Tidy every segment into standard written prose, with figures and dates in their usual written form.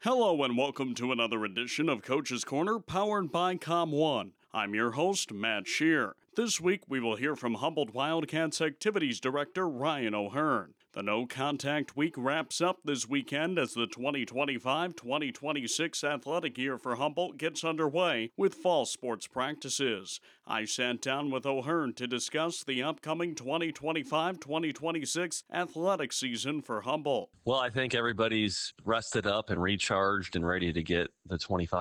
Hello and welcome to another edition of Coach's Corner powered by ComOne. I'm your host, Matt Shear. This week we will hear from Humboldt Wildcats Activities Director Ryan O'Hearn. The No Contact Week wraps up this weekend as the 2025-2026 athletic year for Humboldt gets underway with fall sports practices. I sat down with O'Hearn to discuss the upcoming 2025-2026 athletic season for Humboldt. Well, I think everybody's rested up and recharged and ready to get the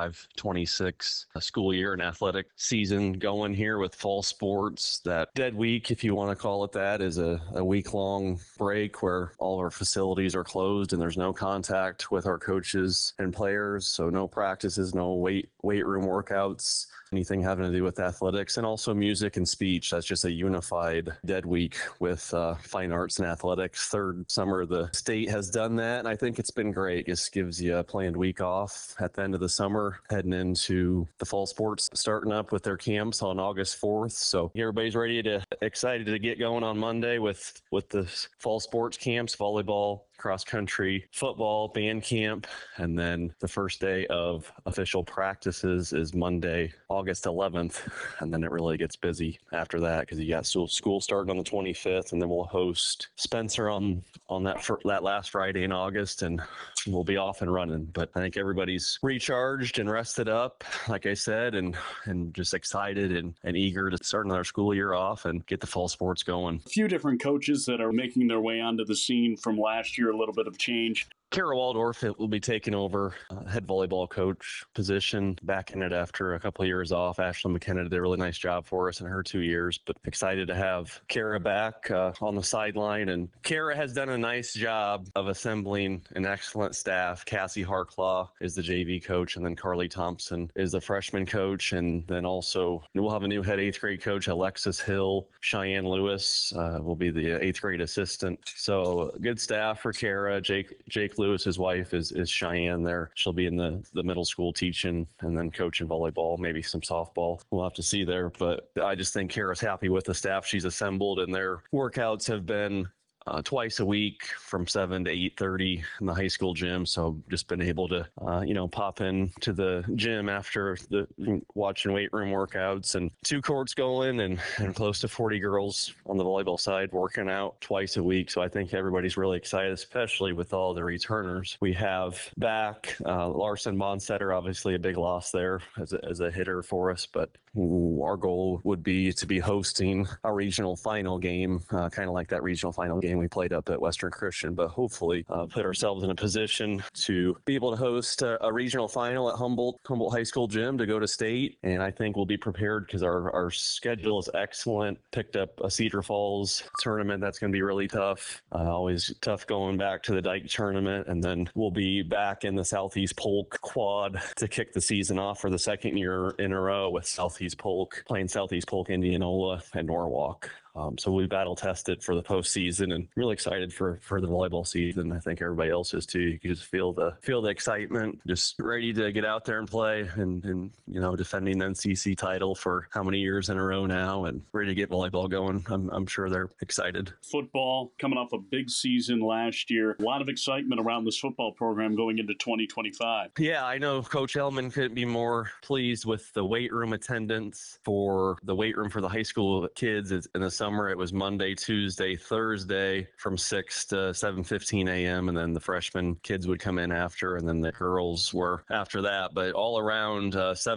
25-26 school year and athletic season going here with fall sports. That dead week, if you want to call it that, is a week-long break where all our facilities are closed and there's no contact with our coaches and players. So no practices, no weight room workouts, anything having to do with athletics, and also music and speech. That's just a unified dead week with fine arts and athletics. Third summer the state has done that, and I think it's been great. It just gives you a planned week off at the end of the summer, heading into the fall sports starting up with their camps on August 4th. So everybody's excited to get going on Monday with the fall sports camps, volleyball, cross country, football, band camp, and then the first day of official practices is Monday, August 11th, and then it really gets busy after that because you got school starting on the 25th, and then we'll host Spencer on that last Friday in August, and we'll be off and running. But I think everybody's recharged and rested up, like I said, and just excited and eager to start another school year off and get the fall sports going. A few different coaches that are making their way onto the scene from last year, a little bit of change. Kara Waldorf will be taking over head volleyball coach position, back in it after a couple of years off. Ashley McKenna did a really nice job for us in her 2 years, but excited to have Kara back on the sideline. And Kara has done a nice job of assembling an excellent staff. Cassie Harklaw is the JV coach, and then Carly Thompson is the freshman coach. And then also we'll have a new head 8th grade coach, Alexis Hill. Cheyenne Lewis will be the 8th grade assistant. So good staff for Kara. Jake Lewis, his wife, is Cheyenne there. She'll be in the middle school teaching and then coaching volleyball, maybe some softball. We'll have to see there. But I just think Kara's happy with the staff she's assembled, and their workouts have been twice a week from 7 to 8:30 in the high school gym. So just been able to, pop in to the gym after watching weight room workouts, and 2 courts going and close to 40 girls on the volleyball side working out twice a week. So I think everybody's really excited, especially with all the returners we have back. Larson Bonsetter, obviously a big loss there as a hitter for us, but our goal would be to be hosting a regional final game, kind of like that regional final game we played up at Western Christian, but hopefully put ourselves in a position to be able to host a regional final at Humboldt High School gym to go to state. And I think we'll be prepared because our schedule is excellent. Picked up a Cedar Falls tournament. That's going to be really tough. Always tough going back to the Dike tournament. And then we'll be back in the Southeast Polk quad to kick the season off for the second year in a row with Southeast Polk, playing Southeast Polk, Indianola, and Norwalk. So we battle tested for the postseason and really excited for the volleyball season. I think everybody else is too. You can just feel the excitement, just ready to get out there and play and defending the NCC title for how many years in a row now and ready to get volleyball going. I'm sure they're excited. Football coming off a big season last year. A lot of excitement around this football program going into 2025. Yeah, I know Coach Elman couldn't be more pleased with the weight room attendance for the weight room for the high school kids in the summer. It was Monday, Tuesday, Thursday from 6 to 7:15 a.m. And then the freshman kids would come in after, and then the girls were after that. But all around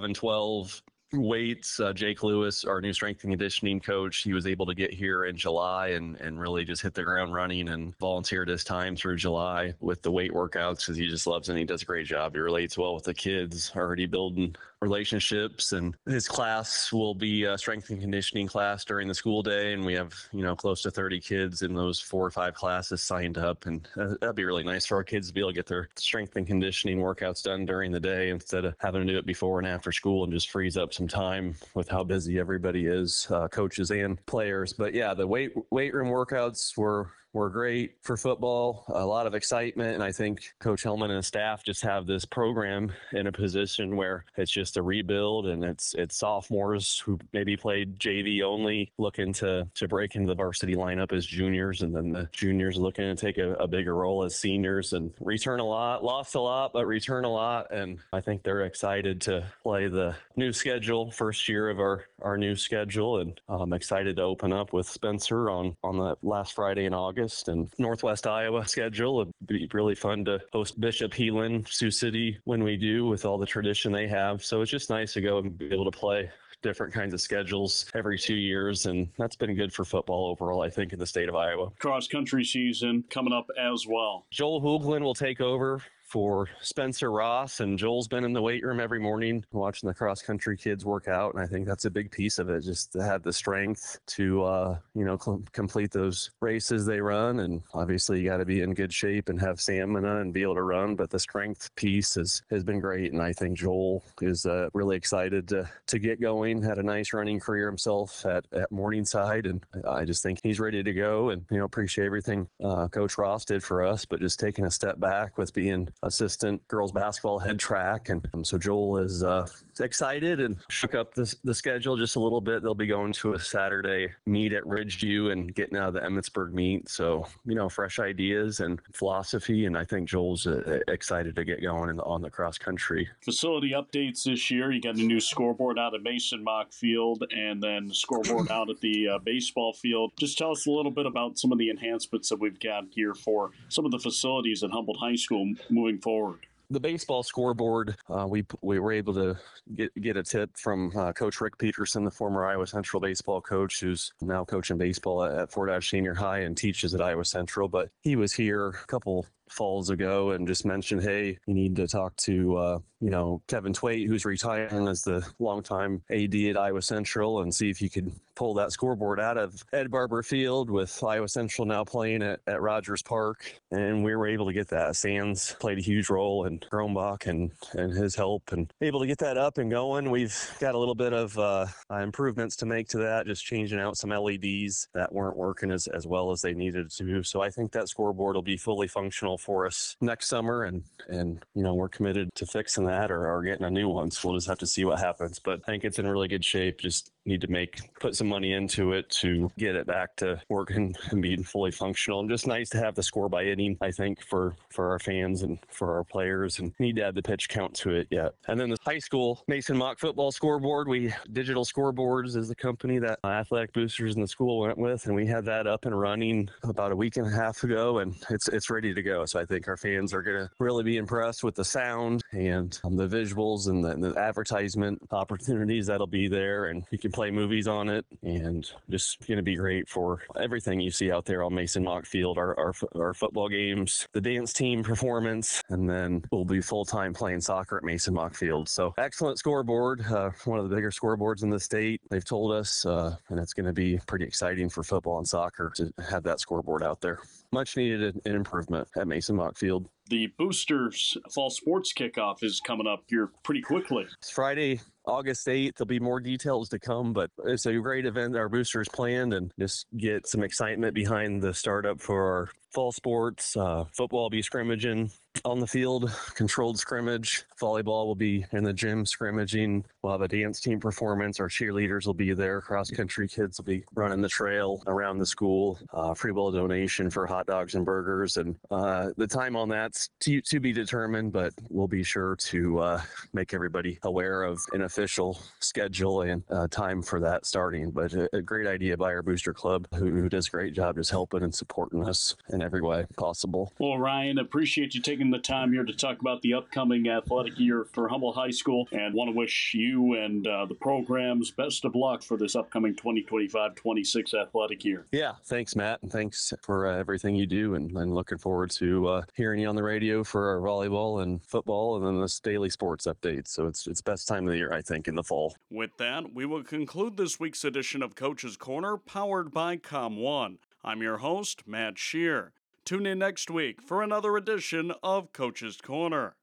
7-12 weights. Jake Lewis, our new strength and conditioning coach, he was able to get here in July and really just hit the ground running and volunteered his time through July with the weight workouts because he just loves it and he does a great job. He relates well with the kids, already building relationships, and his class will be a strength and conditioning class during the school day, and we have close to 30 kids in those 4 or 5 classes signed up, and that'd be really nice for our kids to be able to get their strength and conditioning workouts done during the day instead of having to do it before and after school, and just frees up some time with how busy everybody is, coaches and players. But yeah, the weight room workouts were were great for football, a lot of excitement. And I think Coach Hellman and his staff just have this program in a position where it's just a rebuild, and it's sophomores who maybe played JV only looking to break into the varsity lineup as juniors, and then the juniors looking to take a bigger role as seniors and return a lot, lost a lot, but return a lot. And I think they're excited to play the new schedule, first year of our new schedule. And I'm excited to open up with Spencer on the last Friday in August, and Northwest Iowa schedule. It'd be really fun to host Bishop, Heelan, Sioux City when we do, with all the tradition they have. So it's just nice to go and be able to play different kinds of schedules every 2 years, and that's been good for football overall, I think, in the state of Iowa. Cross country season coming up as well. Joel Hooglin will take over for Spencer Ross, and Joel's been in the weight room every morning watching the cross country kids work out, and I think that's a big piece of it, just to have the strength to complete those races they run. And obviously you got to be in good shape and have stamina and be able to run, but the strength piece has been great, and I think Joel is really excited to get going. Had a nice running career himself at Morningside, and I just think he's ready to go. And appreciate everything Coach Ross did for us, but just taking a step back with being assistant girls basketball head track. And so Joel is excited and shook up the schedule just a little bit. They'll be going to a Saturday meet at Ridgeview and getting out of the Emmitsburg meet. So, fresh ideas and philosophy. And I think Joel's excited to get going on the cross country. Facility updates this year. You got a new scoreboard out at Mason Mock Field, and then scoreboard out at the baseball field. Just tell us a little bit about some of the enhancements that we've got here for some of the facilities at Humboldt High School moving forward. The baseball scoreboard, we were able to get a tip from Coach Rick Peterson, the former Iowa Central baseball coach, who's now coaching baseball at Fort Dodge Senior High and teaches at Iowa Central. But he was here a couple falls ago and just mentioned, hey, you need to talk to Kevin Twait, who's retiring as the longtime AD at Iowa Central, and see if you could pull that scoreboard out of Ed Barber Field, with Iowa Central now playing at Rogers Park. And we were able to get that. Sands played a huge role, and Grombach and his help, and able to get that up and going. We've got a little bit of improvements to make to that, just changing out some LEDs that weren't working as well as they needed to. So I think that scoreboard will be fully functional for us next summer, and we're committed to fixing that or getting a new one. So we'll just have to see what happens. But I think it's in really good shape. Just need to put some money into it to get it back to working and being fully functional. And just nice to have the score by inning, I think, for our fans and for our players, and need to add the pitch count to it yet. And then the high school Mason Mock football scoreboard, Digital Scoreboards is the company that Athletic Boosters in the school went with, and we had that up and running about a week and a half ago, and it's ready to go. So I think our fans are going to really be impressed with the sound and the visuals and the advertisement opportunities that'll be there, and you can play movies on it, and just going to be great for everything you see out there on Mason Mock Field, our football games, the dance team performance, and then we'll be full-time playing soccer at Mason Mock Field. So excellent scoreboard, one of the bigger scoreboards in the state, they've told us, and it's going to be pretty exciting for football and soccer to have that scoreboard out there. Much needed an improvement at Mason Mock Field. The Boosters Fall Sports Kickoff is coming up here pretty quickly. It's Friday, August 8th. There'll be more details to come, but it's a great event our boosters planned, and just get some excitement behind the startup for our fall sports. Football will be scrimmaging on the field, controlled scrimmage. Volleyball will be in the gym scrimmaging. We'll have a dance team performance. Our cheerleaders will be there. Cross-country kids will be running the trail around the school. Free will donation for hot dogs and burgers. And the time on that's to be determined, but we'll be sure to make everybody aware of an official schedule and time for that starting. But a great idea by our booster club, who does a great job just helping and supporting us in every way possible. Well, Ryan, appreciate you taking the time here to talk about the upcoming athletic year for Humboldt High School, and want to wish you and the programs best of luck for this upcoming 2025-26 athletic year. Yeah, thanks, Matt, and thanks for everything you do, and looking forward to hearing you on the radio for our volleyball and football, and then this daily sports updates. So it's best time of the year, I think, in the fall. With that, we will conclude this week's edition of Coach's Corner, powered by COM1. I'm your host, Matt Shear. Tune in next week for another edition of Coach's Corner.